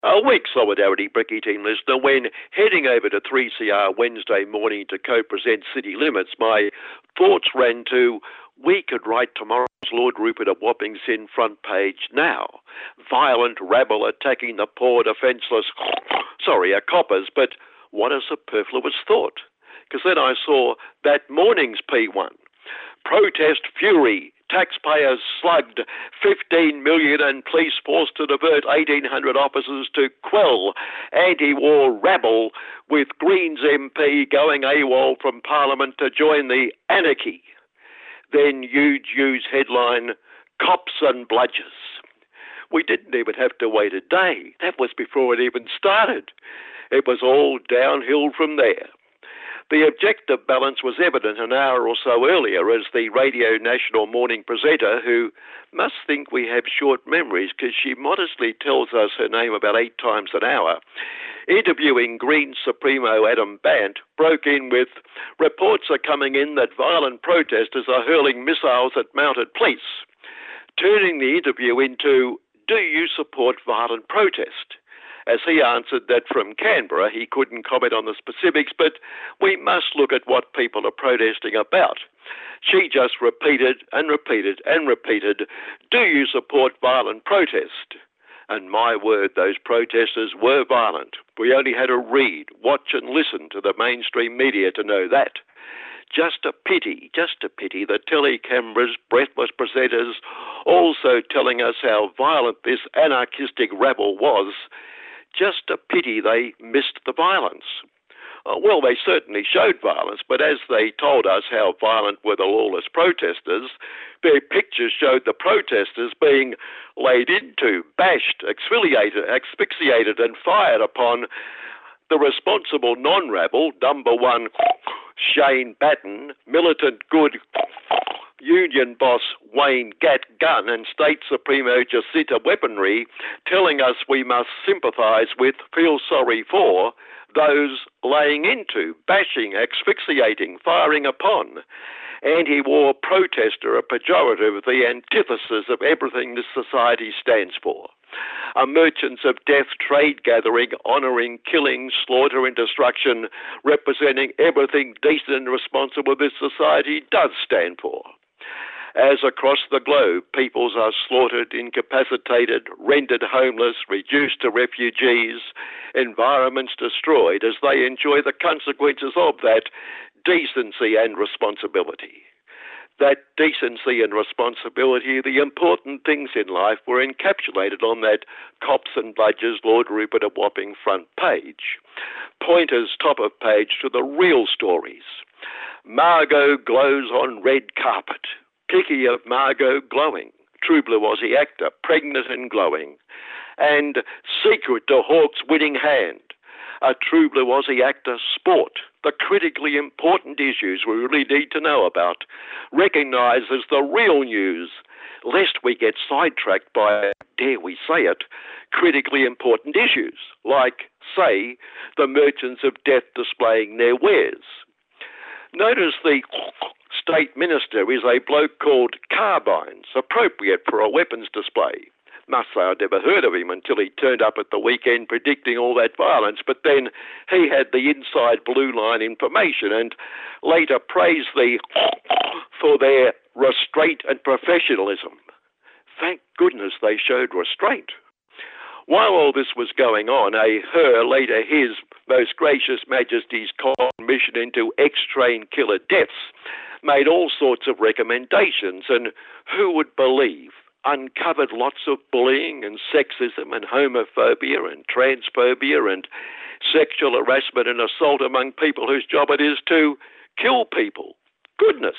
A weak solidarity, Bricky team listener. When heading over to 3CR Wednesday morning to co-present City Limits, my thoughts ran to, we could write tomorrow's Lord Rupert of Wapping's Sin front page now. Violent rabble attacking the poor defenceless, coppers, but what a superfluous thought. Because then I saw that morning's P1. Protest fury. Taxpayers slugged 15 million and police forced to divert 1,800 officers to quell anti-war rabble, with Greens MP going AWOL from Parliament to join the anarchy. Then huge news headline, cops and bludgers. We didn't even have to wait a day. That was before it even started. It was all downhill from there. The objective balance was evident an hour or so earlier as the Radio National morning presenter, who must think we have short memories because she modestly tells us her name about 8 times an hour, interviewing Greens Supremo Adam Bandt, broke in with, reports are coming in that violent protesters are hurling missiles at mounted police, turning the interview into, do you support violent protest? As he answered that from Canberra, he couldn't comment on the specifics, but we must look at what people are protesting about. She just repeated and repeated and repeated, do you support violent protest? And my word, those protesters were violent. We only had to read, watch and listen to the mainstream media to know that. Just a pity that telecameras, breathless presenters, also telling us how violent this anarchistic rabble was. Just a pity they missed the violence. Well, they certainly showed violence, but as they told us how violent were the lawless protesters, their pictures showed the protesters being laid into, bashed, asphyxiated and fired upon. The responsible non-rabble, number one, Shane Batten, militant good Union boss Wayne Gat Gunn and State Supremo Jacinta Weaponry, telling us we must sympathise with, feel sorry for, those laying into, bashing, asphyxiating, firing upon. Anti-war protester, a pejorative, the antithesis of everything this society stands for. A merchants of death trade gathering, honouring, killing, slaughter and destruction, representing everything decent and responsible this society does stand for. As across the globe, peoples are slaughtered, incapacitated, rendered homeless, reduced to refugees, environments destroyed as they enjoy the consequences of that decency and responsibility. That decency and responsibility, the important things in life, were encapsulated on that Cops and Bludgers Lord Rupert of Wapping front page. Pointers top of page to the real stories. Margot glows on red carpet. Kiki of Margot glowing. True Blue Aussie actor, pregnant and glowing. And secret to Hawke's winning hand. A True Blue Aussie actor, sport. The critically important issues we really need to know about. Recognised as the real news, lest we get sidetracked by, dare we say it, critically important issues, like, say, the merchants of death displaying their wares. Notice the State Minister is a bloke called Carbines, appropriate for a weapons display. Must say I'd never heard of him until he turned up at the weekend predicting all that violence, but then he had the inside blue line information and later praised the for their restraint and professionalism. Thank goodness they showed restraint. While all this was going on, later his Most Gracious Majesty's commission into ex-train killer deaths made all sorts of recommendations, and who would believe uncovered lots of bullying and sexism and homophobia and transphobia and sexual harassment and assault among people whose job it is to kill people. Goodness.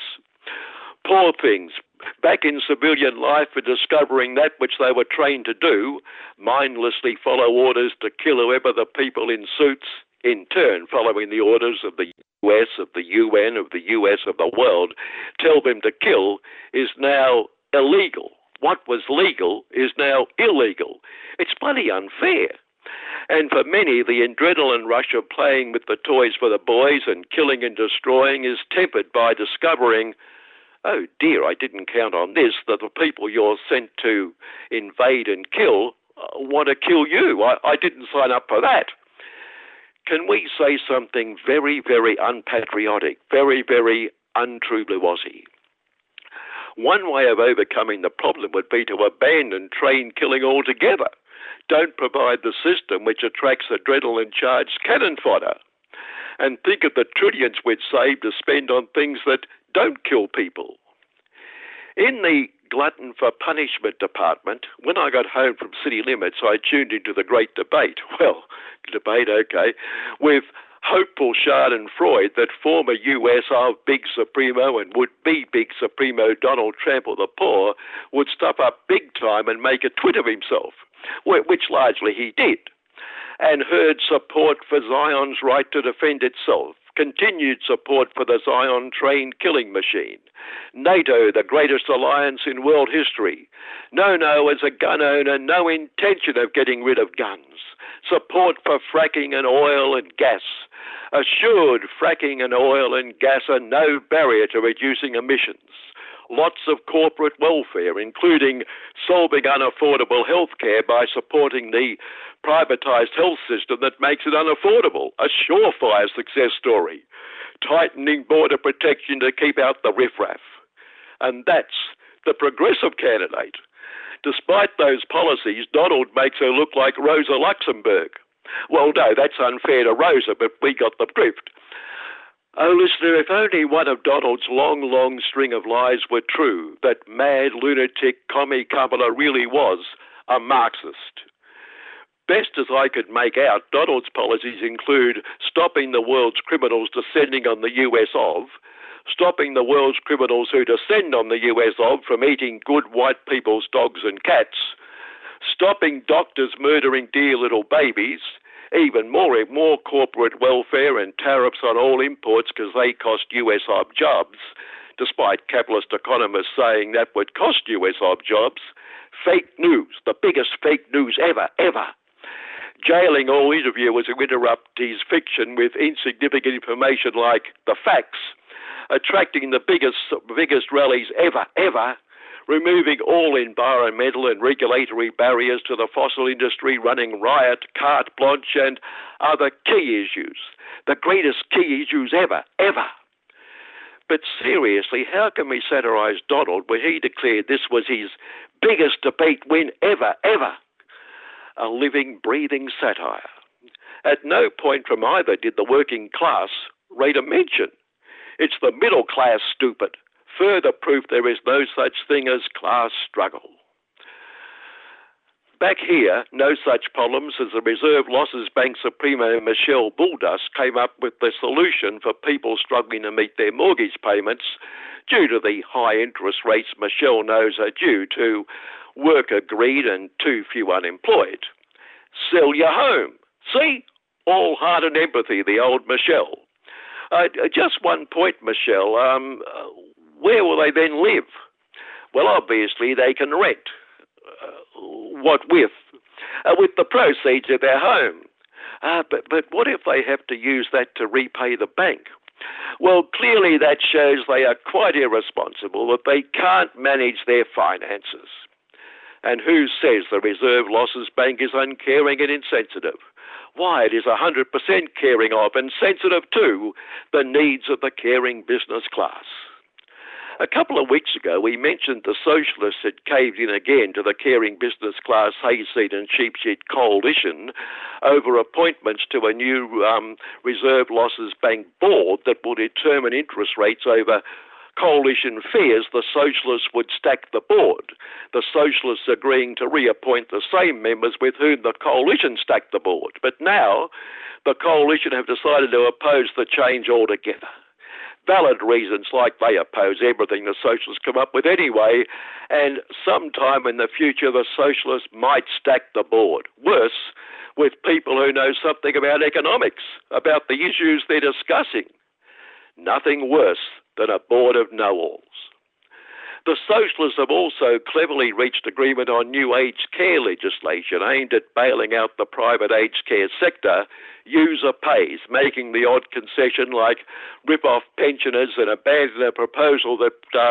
Poor things, back in civilian life for discovering that which they were trained to do, mindlessly follow orders to kill whoever the people in suits, in turn following the orders of the US, of the UN, of the US, of the world, tell them to kill, is now illegal. What was legal is now illegal. It's bloody unfair. And for many, the adrenaline rush of playing with the toys for the boys and killing and destroying is tempered by discovering, oh dear, I didn't count on this, that the people you're sent to invade and kill want to kill you. I didn't sign up for that. Can we say something very, very unpatriotic, very, very untrue Blue Aussie? One way of overcoming the problem would be to abandon train killing altogether. Don't provide the system which attracts adrenaline-charged cannon fodder. And think of the trillions we'd save to spend on things that don't kill people. In the Glutton for Punishment department, when I got home from City Limits, I tuned into the great debate. Well, debate, okay, with hopeful Schadenfreude that former US Big Supremo and would-be Big Supremo Donald Trample the Poor would stuff up big time and make a twit of himself, which largely he did, and heard support for Zion's right to defend itself, continued support for the Zion train killing machine, NATO, the greatest alliance in world history, no as a gun owner, no intention of getting rid of guns, support for fracking and oil and gas, assured fracking and oil and gas are no barrier to reducing emissions, lots of corporate welfare, including solving unaffordable health care by supporting the privatised health system that makes it unaffordable, a surefire success story, tightening border protection to keep out the riffraff. And that's the progressive candidate. Despite those policies, Donald makes her look like Rosa Luxemburg. Well, no, that's unfair to Rosa, but we got the drift. Oh, listener, if only one of Donald's long string of lies were true, that mad lunatic commie Kamala really was a Marxist. Best as I could make out, Donald's policies include stopping the world's criminals descending on the US of, stopping the world's criminals who descend on the US of from eating good white people's dogs and cats, stopping doctors murdering dear little babies, even more corporate welfare and tariffs on all imports because they cost US ob jobs, despite capitalist economists saying that would cost US ob jobs, fake news, the biggest fake news ever. Jailing all interviewers who interrupt his fiction with insignificant information like the facts, attracting the biggest rallies ever, removing all environmental and regulatory barriers to the fossil industry, running riot, carte blanche, and other key issues, the greatest key issues ever. But seriously, how can we satirise Donald when he declared this was his biggest debate win ever? A living, breathing satire. At no point from either did the working class rate a mention. It's the middle class, stupid. Further proof there is no such thing as class struggle. Back here, no such problems as the Reserve Losses Bank Supremo Michelle Bulldust came up with the solution for people struggling to meet their mortgage payments due to the high interest rates Michelle knows are due to worker greed and too few unemployed. Sell your home. See? All heart and empathy, the old Michelle. Just one point, Michelle. Where will they then live? Well, obviously they can rent. What with? With the proceeds of their home. But what if they have to use that to repay the bank? Well, clearly that shows they are quite irresponsible, that they can't manage their finances. And who says the Reserve Losses Bank is uncaring and insensitive? Why, it is 100% caring of and sensitive to the needs of the caring business class. A couple of weeks ago, we mentioned the socialists had caved in again to the caring business class hayseed and cheap seat coalition over appointments to a new Reserve Losses Bank board that will determine interest rates over coalition fears the socialists would stack the board, the socialists agreeing to reappoint the same members with whom the coalition stacked the board. But now the coalition have decided to oppose the change altogether. Valid reasons like they oppose everything the socialists come up with anyway, and sometime in the future the socialists might stack the board. Worse, with people who know something about economics, about the issues they're discussing. Nothing worse than a board of know-alls. The socialists have also cleverly reached agreement on new aged care legislation aimed at bailing out the private aged care sector. User pays, making the odd concession like rip off pensioners and abandon a proposal that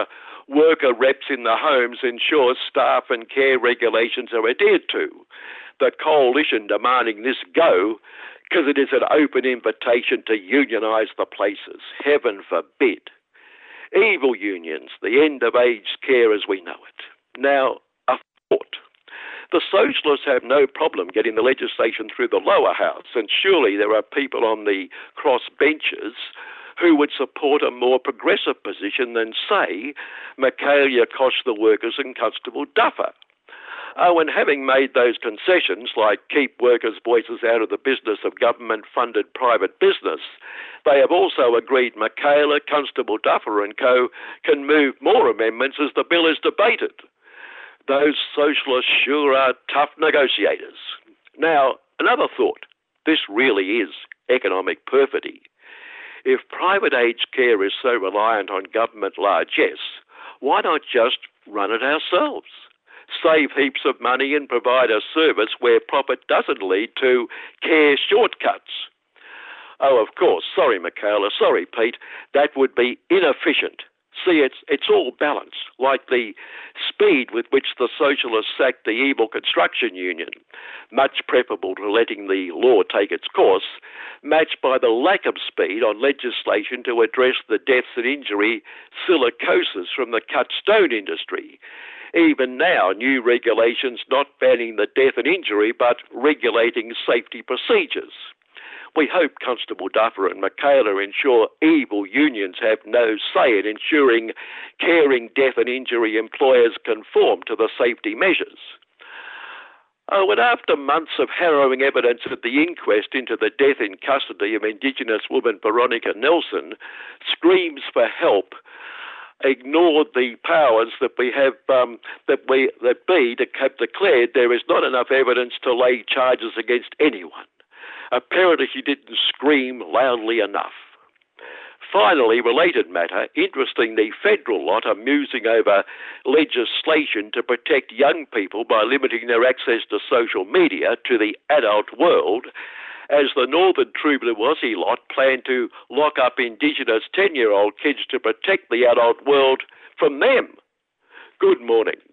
worker reps in the homes ensure staff and care regulations are adhered to. The coalition demanding this go because it is an open invitation to unionise the places. Heaven forbid. Evil unions, the end of aged care as we know it. Now, a thought. The Socialists have no problem getting the legislation through the lower house, and surely there are people on the cross benches who would support a more progressive position than, say, Michaelia Koch the Workers and Constable Duffer. Oh, and having made those concessions, like keep workers' voices out of the business of government-funded private business, they have also agreed Michaelia, Constable Duffer and co can move more amendments as the bill is debated. Those socialists sure are tough negotiators. Now, another thought. This really is economic perfidy. If private aged care is so reliant on government largesse, why not just run it ourselves? Save heaps of money and provide a service where profit doesn't lead to care shortcuts. Oh, of course, sorry, Michaela, sorry, Pete, that would be inefficient. See, it's all balance, like the speed with which the Socialists sacked the evil construction union, much preferable to letting the law take its course, matched by the lack of speed on legislation to address the deaths and injury silicosis from the cut stone industry. Even now, new regulations not banning the death and injury, but regulating safety procedures. We hope Constable Duffer and Michaela ensure evil unions have no say in ensuring caring death and injury employers conform to the safety measures. Oh, and after months of harrowing evidence at the inquest into the death in custody of Indigenous woman Veronica Nelson, screams for help ignored the powers that we have that have declared there is not enough evidence to lay charges against anyone. Apparently she didn't scream loudly enough. Finally, related matter, interesting, the federal lot are musing over legislation to protect young people by limiting their access to social media to the adult world, as the Northern Trubadurwasi lot plan to lock up Indigenous 10-year-old kids to protect the adult world from them. Good morning.